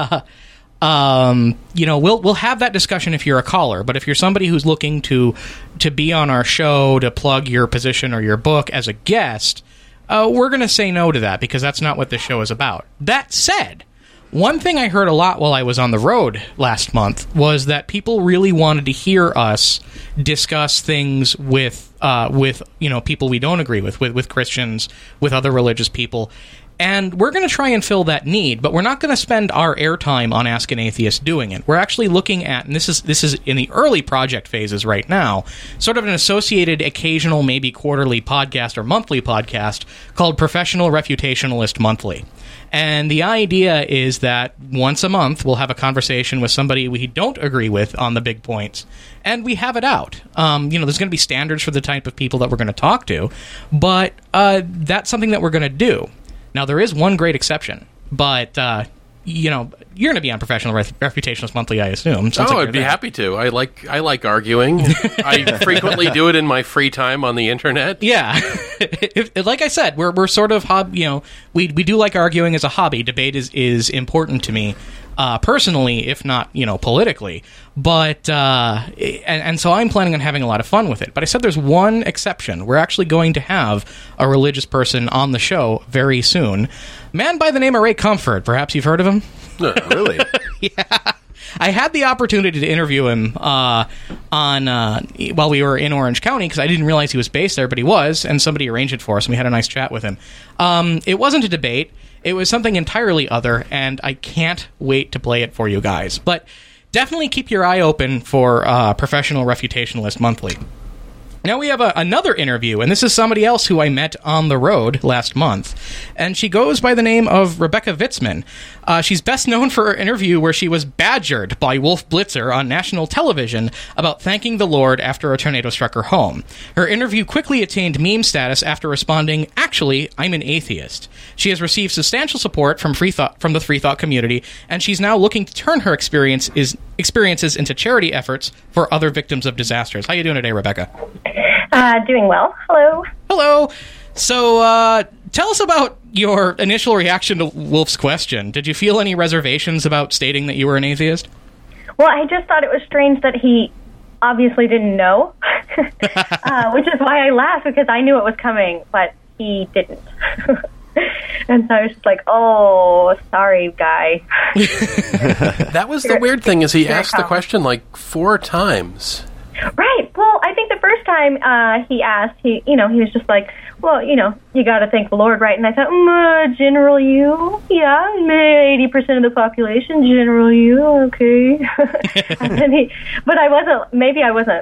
we'll have that discussion if you're a caller. But if you're somebody who's looking to be on our show, to plug your position or your book as a guest, we're going to say no to that because that's not what this show is about. That said, One thing I heard a lot while I was on the road last month was that people really wanted to hear us discuss things with people we don't agree with Christians, with other religious people. And we're going to try and fill that need, but we're not going to spend our airtime on Ask an Atheist doing it. We're actually looking at, and this is in the early project phases right now, sort of an associated occasional, maybe quarterly podcast or monthly podcast called Professional Refutationalist Monthly. And the idea is that once a month, we'll have a conversation with somebody we don't agree with on the big points, and we have it out. There's going to be standards for the type of people that we're going to talk to, but that's something that we're going to do. Now, there is one great exception, but, you're going to be on Professional Refutationalist Monthly, I assume.
I'd be happy to. I like arguing. I frequently do it in my free time on the internet.
Yeah. Like I said, we're sort of, we do like arguing as a hobby. Debate is important to me. Personally, if not, politically. But, and so I'm planning on having a lot of fun with it. But I said there's one exception. We're actually going to have a religious person on the show very soon. A man by the name of Ray Comfort. Perhaps you've heard of him?
Really?
Yeah. I had the opportunity to interview him while we were in Orange County, because I didn't realize he was based there, but he was, and somebody arranged it for us, and we had a nice chat with him. It wasn't a debate. It was something entirely other, and I can't wait to play it for you guys. But definitely keep your eye open for Professional Refutationalist Monthly. Now we have another interview, and this is somebody else who I met on the road last month, and she goes by the name of Rebecca Vitzman. She's best known for her interview where she was badgered by Wolf Blitzer on national television about thanking the Lord after a tornado struck her home. Her interview quickly attained meme status after responding, "Actually, I'm an atheist." She has received substantial support from the Free Thought community, and she's now looking to turn her experiences into charity efforts for other victims of disasters. How you doing today, Rebecca?
Doing well. Hello.
Hello. So, tell us about your initial reaction to Wolf's question. Did you feel any reservations about stating that you were an atheist?
Well, I just thought it was strange that he obviously didn't know, which is why I laughed, because I knew it was coming, but he didn't. And so I was just like, oh, sorry, guy.
That was the weird thing, is he asked the question like 4 times.
Right. Well, I think the first time he asked, he was just like, well, you got to thank the Lord, right? And I thought, general you, yeah, 80% of the population, general you, okay. But I wasn't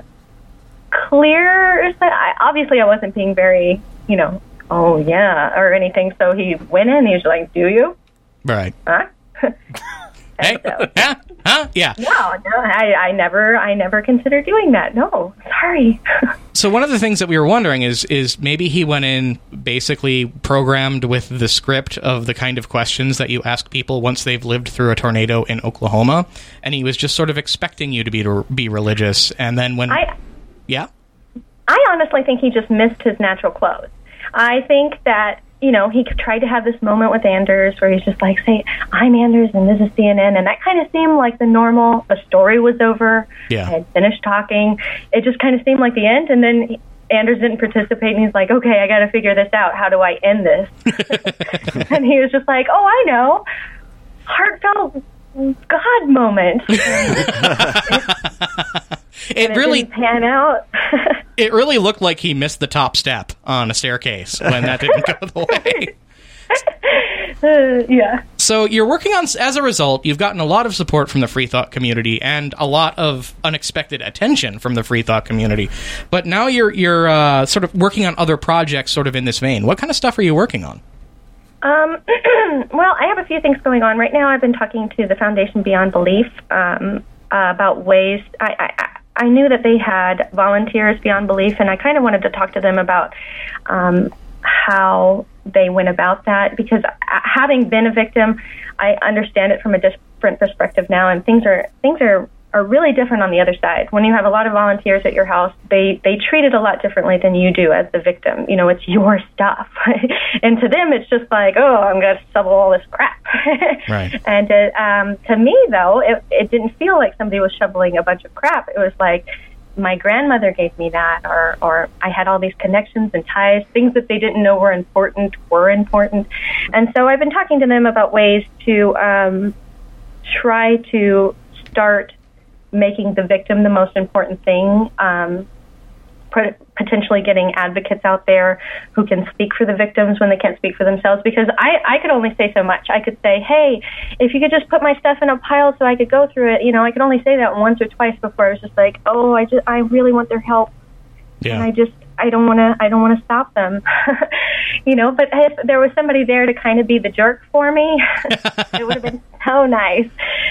clear. Obviously, I wasn't being very, oh yeah, or anything. So he went in. He was like, "Do you?"
Right.
Huh?
Hey.
So,
huh? Yeah.
No, I never considered doing that. No, sorry.
So one of the things that we were wondering is maybe he went in basically programmed with the script of the kind of questions that you ask people once they've lived through a tornado in Oklahoma, and he was just sort of expecting you to be religious, and then when
I honestly think he just missed his natural clothes. I think that, he tried to have this moment with Anders where he's just like, say, I'm Anders and this is CNN. And that kind of seemed like the story was over.
Yeah.
I had finished talking. It just kind of seemed like the end. And then Anders didn't participate and he's like, okay, I got to figure this out. How do I end this? And he was just like, oh, I know. Heartfelt God moment.
It really
didn't pan out.
It really looked like he missed the top step on a staircase when that didn't go the way.
Yeah.
So you're working on, as a result, you've gotten a lot of support from the Free Thought community and a lot of unexpected attention from the Free Thought community. But now you're sort of working on other projects sort of in this vein. What kind of stuff are you working on?
Well, I have a few things going on. Right now I've been talking to the Foundation Beyond Belief about ways... I knew that they had volunteers beyond belief, and I kind of wanted to talk to them about how they went about that, because having been a victim, I understand it from a different perspective now, and things are really different on the other side. When you have a lot of volunteers at your house, they treat it a lot differently than you do as the victim. It's your stuff. And to them, it's just like, oh, I'm going to shovel all this crap.
Right.
And to me, though, it didn't feel like somebody was shoveling a bunch of crap. It was like, my grandmother gave me that, or I had all these connections and ties, things that they didn't know were important. And so I've been talking to them about ways to try to start making the victim the most important thing, potentially getting advocates out there who can speak for the victims when they can't speak for themselves, because I could only say so much. I could say, hey, if you could just put my stuff in a pile so I could go through it, I could only say that once or twice before I was just like, oh, I really want their help.
Yeah.
And I don't want to stop them. But if there was somebody there to kind of be the jerk for me, it would have been so nice.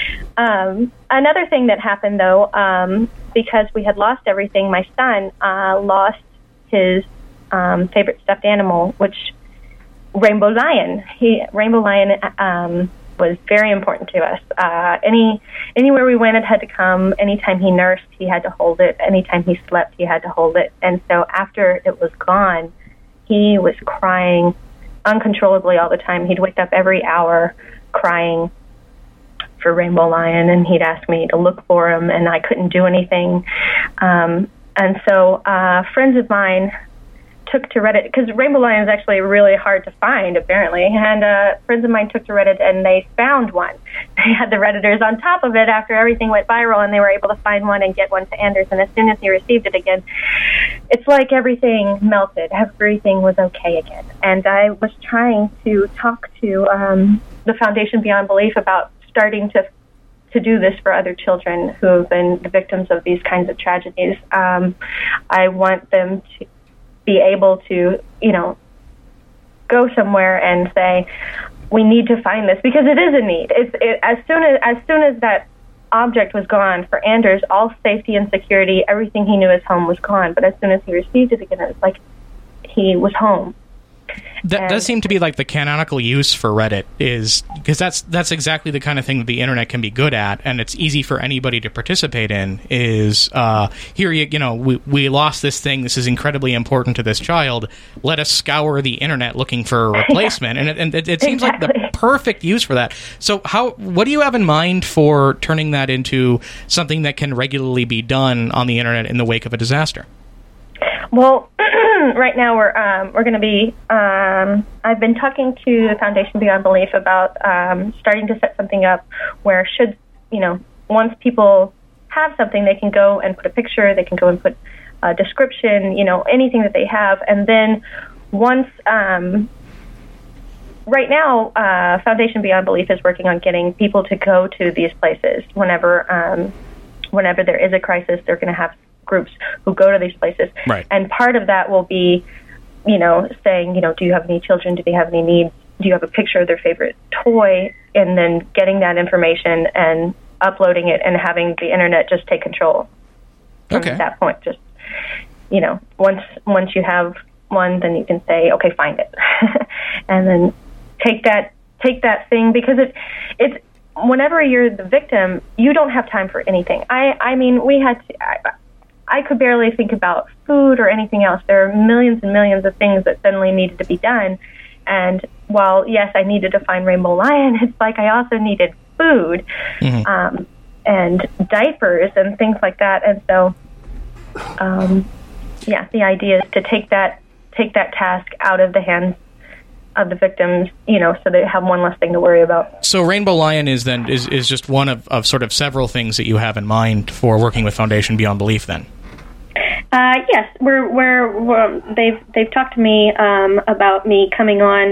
Another thing that happened, though, because we had lost everything, my son lost his favorite stuffed animal, which Rainbow Lion. Rainbow Lion was very important to us. Anywhere we went, it had to come. Anytime he nursed, he had to hold it. Anytime he slept, he had to hold it. And so after it was gone, he was crying uncontrollably all the time. He'd wake up every hour crying for Rainbow Lion, and he'd ask me to look for him, and I couldn't do anything. And so friends of mine took to Reddit, because Rainbow Lion is actually really hard to find, apparently, and friends of mine took to Reddit, and they found one. They had the Redditors on top of it after everything went viral, and they were able to find one and get one to Anders, and as soon as he received it again, it's like everything melted. Everything was okay again. And I was trying to talk to the Foundation Beyond Belief about starting to do this for other children who have been the victims of these kinds of tragedies. I want them to be able to, go somewhere and say, we need to find this, because it is a need. As soon as that object was gone for Anders, all safety and security, everything he knew as home was gone. But as soon as he received it again, it was like he was home.
That does seem to be like the canonical use for Reddit, is because that's exactly the kind of thing that the internet can be good at, and it's easy for anybody to participate in. Is we lost this thing. This is incredibly important to this child. Let us scour the internet looking for a replacement, and it seems like the perfect use for that. So what do you have in mind for turning that into something that can regularly be done on the internet in the wake of a disaster?
Well, right now we're going to be. I've been talking to the Foundation Beyond Belief about starting to set something up where once people have something, they can go and put a picture, they can go and put a description, anything that they have, and then once. Right now, Foundation Beyond Belief is working on getting people to go to these places whenever there is a crisis. They're going to have groups who go to these places.
Right.
And part of that will be, saying, do you have any children? Do they have any needs? Do you have a picture of their favorite toy? And then getting that information and uploading it and having the internet just take control. From that point, just, once you have one, then you can say, okay, find it. And then take that thing, because it's whenever you're the victim, you don't have time for anything. I mean, I could barely think about food or anything else. There are millions and millions of things that suddenly needed to be done. And while, yes, I needed to find Rainbow Lion, it's like I also needed food, and diapers and things like that. And so, the idea is to take that task out of the hands of the victims, so they have one less thing to worry about. So
Rainbow Lion is just one of sort of several things that you have in mind for working with Foundation Beyond Belief, then?
Yes, they've talked to me about me coming on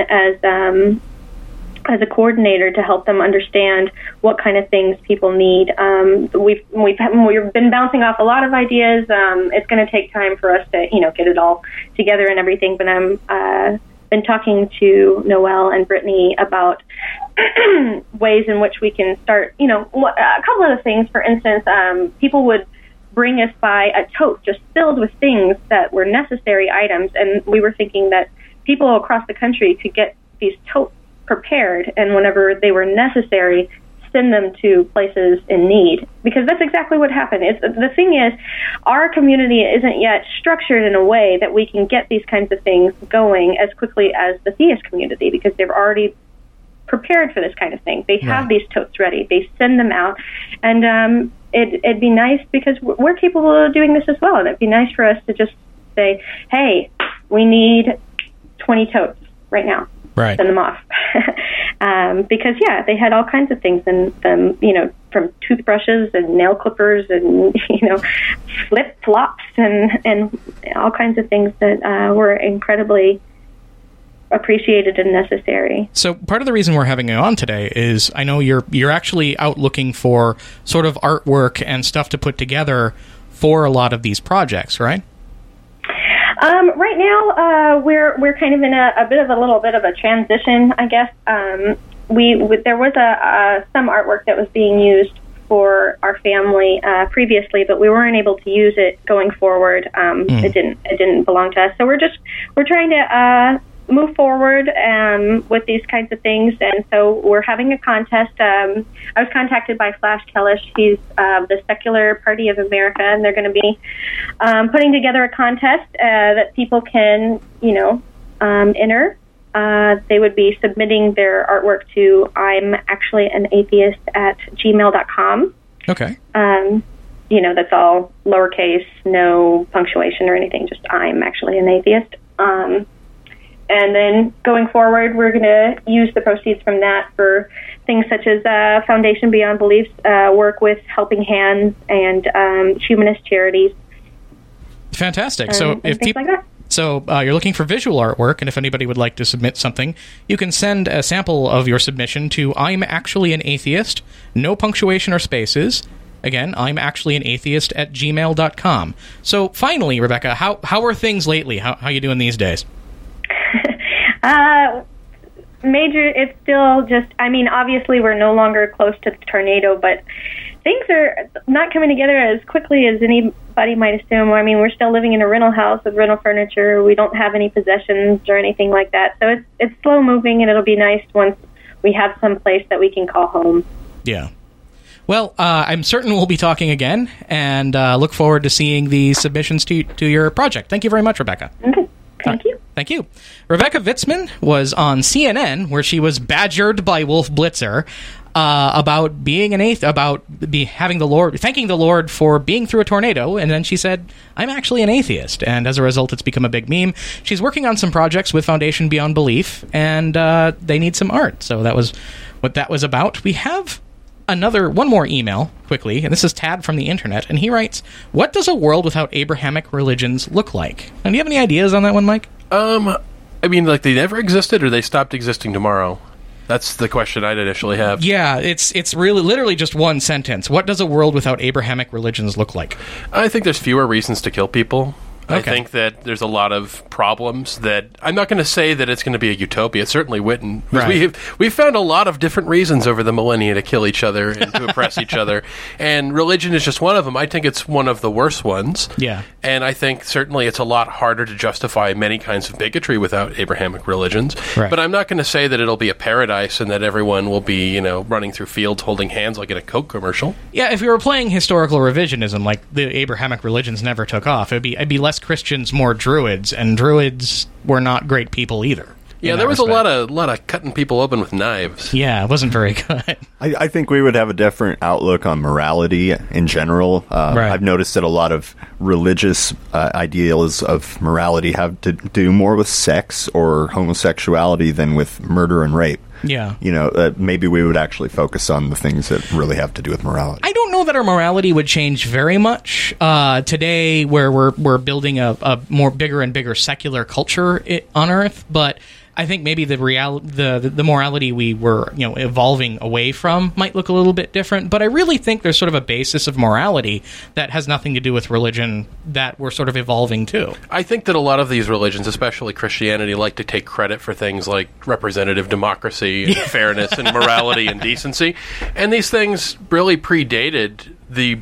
as a coordinator to help them understand what kind of things people need. We've been bouncing off a lot of ideas. It's going to take time for us to get it all together and everything. But I'm been talking to Noelle and Brittany about ways in which we can start. A couple of the things. For instance, people would bring us by a tote just filled with things that were necessary items, and we were thinking that people across the country could get these totes prepared, and whenever they were necessary, send them to places in need, because that's exactly what happened. The thing is, our community isn't yet structured in a way that we can get these kinds of things going as quickly as the theist community, because they've already prepared for this kind of thing. They have these totes ready. They send them out, and it'd be nice because we're capable of doing this as well, and it'd be nice for us to just say, hey, we need 20 totes right now.
Right.
Send them off. Because, they had all kinds of things in them, from toothbrushes and nail clippers and, flip-flops and all kinds of things that were incredibly appreciated and necessary.
So part of the reason we're having you on today is I know you're actually out looking for sort of artwork and stuff to put together for a lot of these projects, right?
Right now, we're kind of in a little bit of a transition, I guess. There was some artwork that was being used for our family previously, but we weren't able to use it going forward. It didn't belong to us, so we're trying to move forward with these kinds of things, and so we're having a contest. I was contacted by Flash Kellish. He's the Secular Party of America, and they're going to be putting together a contest that people can, enter. They would be submitting their artwork to I'm actually an atheist at gmail.com.
Okay.
That's all lowercase, no punctuation or anything, just I'm actually an atheist. And then going forward, we're going to use the proceeds from that for things such as Foundation Beyond Belief's work with Helping Hands and humanist charities.
Fantastic. So if people,
like that.
So you're looking for visual artwork, and if anybody would like to submit something, you can send a sample of your submission to I'm actually an atheist, no punctuation or spaces. Again, I'm actually an atheist at gmail.com. So finally, Rebecca, how are things lately? How are you doing these days?
Major, it's still just, obviously we're no longer close to the tornado, but things are not coming together as quickly as anybody might assume. We're still living in a rental house with rental furniture. We don't have any possessions or anything like that. So it's slow moving, and it'll be nice once we have some place that we can call home.
Yeah. Well, I'm certain we'll be talking again, and look forward to seeing the submissions to your project. Thank you very much, Rebecca.
Okay. Thank you.
Thank you. Rebecca Vitzman was on CNN, where she was badgered by Wolf Blitzer about being an thanking the Lord for being through a tornado, and then she said, "I'm actually an atheist," and as a result, it's become a big meme. She's working on some projects with Foundation Beyond Belief, and they need some art, so that was what that was about. We have one more email quickly, and this is Tad from the internet, and he writes, "What does a world without Abrahamic religions look like?" And do you have any ideas on that one, Mike?
Like they never existed, or they stopped existing tomorrow? That's the question I'd initially have.
Yeah, it's really literally just one sentence. What does a world without Abrahamic religions look like? I
think there's fewer reasons to kill people.
Okay.
I think that there's a lot of problems that I'm not going to say that it's going to be a utopia. It certainly wouldn't.
Right.
We've found a lot of different reasons over the millennia to kill each other and to oppress each other. And religion is just one of them. I think it's one of the worst ones.
Yeah.
And I think certainly it's a lot harder to justify many kinds of bigotry without Abrahamic religions.
Right.
But I'm not going to say that it'll be a paradise and that everyone will be, running through fields holding hands like in a Coke commercial.
Yeah, if you were playing historical revisionism, like the Abrahamic religions never took off, it'd be less Christians, more Druids, and Druids were not great people either.
Yeah, there was a lot of cutting people open with knives.
Yeah, it wasn't very good.
I think we would have a different outlook on morality in general.
Right.
I've noticed that a lot of religious ideals of morality have to do more with sex or homosexuality than with murder and rape.
Yeah.
Maybe we would actually focus on the things that really have to do with morality.
I don't know that our morality would change very much today, where we're building a more bigger and bigger secular culture on Earth, but I think maybe the morality we were evolving away from might look a little bit different. But I really think there's sort of a basis of morality that has nothing to do with religion that we're sort of evolving to.
I think that a lot of these religions, especially Christianity, like to take credit for things like representative democracy and fairness and morality and decency. And these things really predated the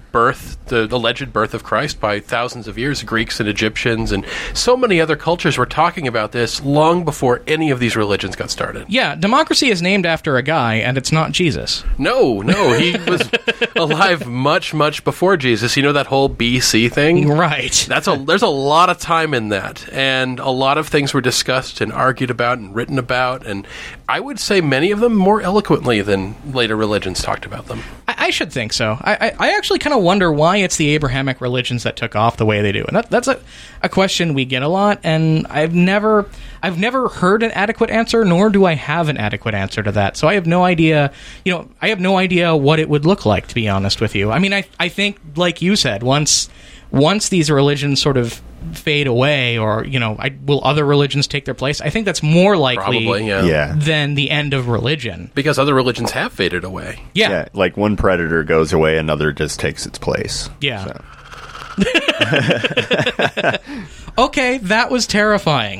alleged birth of Christ by thousands of years. Greeks and Egyptians and so many other cultures were talking about this long before any of these religions got started.
Yeah, democracy is named after a guy, and it's not Jesus.
No, he was alive much, much before Jesus. That whole BC thing?
Right.
There's a lot of time in that, and a lot of things were discussed and argued about and written about, and I would say many of them more eloquently than later religions talked about them.
I should think so. I actually kind of wonder why it's the Abrahamic religions that took off the way they do. And that's a question we get a lot, and I've never heard an adequate answer, nor do I have an adequate answer to that. So I have no idea, I have no idea what it would look like, to be honest with you. I mean, I think, like you said, once these religions sort of fade away, or will other religions take their place? I think that's more likely than the end of religion,
because other religions have faded away.
Yeah, like one predator goes away, another just takes its place.
Yeah. So. Okay, that was terrifying.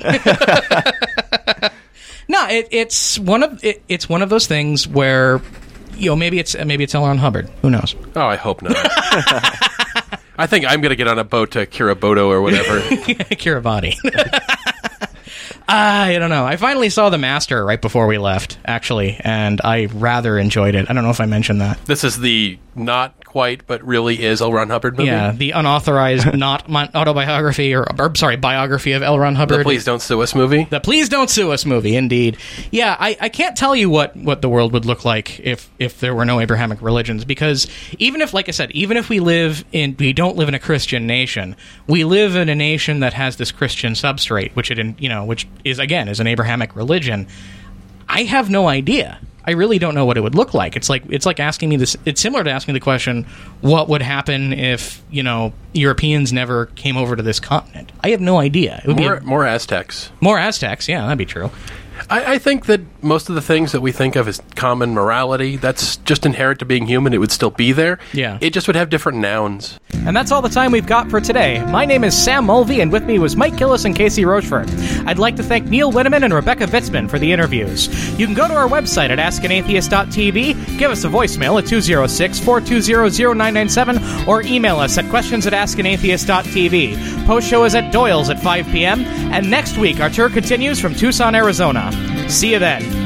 No, it's one of those things where maybe it's L. Ron Hubbard. Who knows?
Oh, I hope not. I think I'm going to get on a boat to Kiribati or whatever.
Kiribati. I don't know. I finally saw The Master right before we left, actually, and I rather enjoyed it. I don't know if I mentioned that.
This is the not quite, but really is L. Ron Hubbard movie?
Yeah, the unauthorized, not autobiography, biography of L. Ron Hubbard.
The Please Don't Sue Us movie?
The Please Don't Sue Us movie, indeed. Yeah, I can't tell you what the world would look like if there were no Abrahamic religions, because even if, like I said, even if we don't live in a Christian nation, we live in a nation that has this Christian substrate, which is an Abrahamic religion. I have no idea. I really don't know what it would look like. It's like asking me this. It's similar to asking the question, what would happen if Europeans never came over to this continent? I have no idea. It would
more Aztecs.
More Aztecs. Yeah, that'd be true.
I think that most of the things that we think of as common morality, that's just inherent to being human. It would still be there.
Yeah.
It just would have different nouns.
And that's all the time we've got for today. My name is Sam Mulvey, and with me was Mike Killis and Casey Rochefort. I'd like to thank Neil Winneman and Rebecca Vitzman for the interviews. You can go to our website at askanatheist.tv, give us a voicemail at 206-420-0997, or email us at questions@askanatheist.tv. Post show is at Doyle's at 5 p.m., and next week our tour continues from Tucson, Arizona. See you then.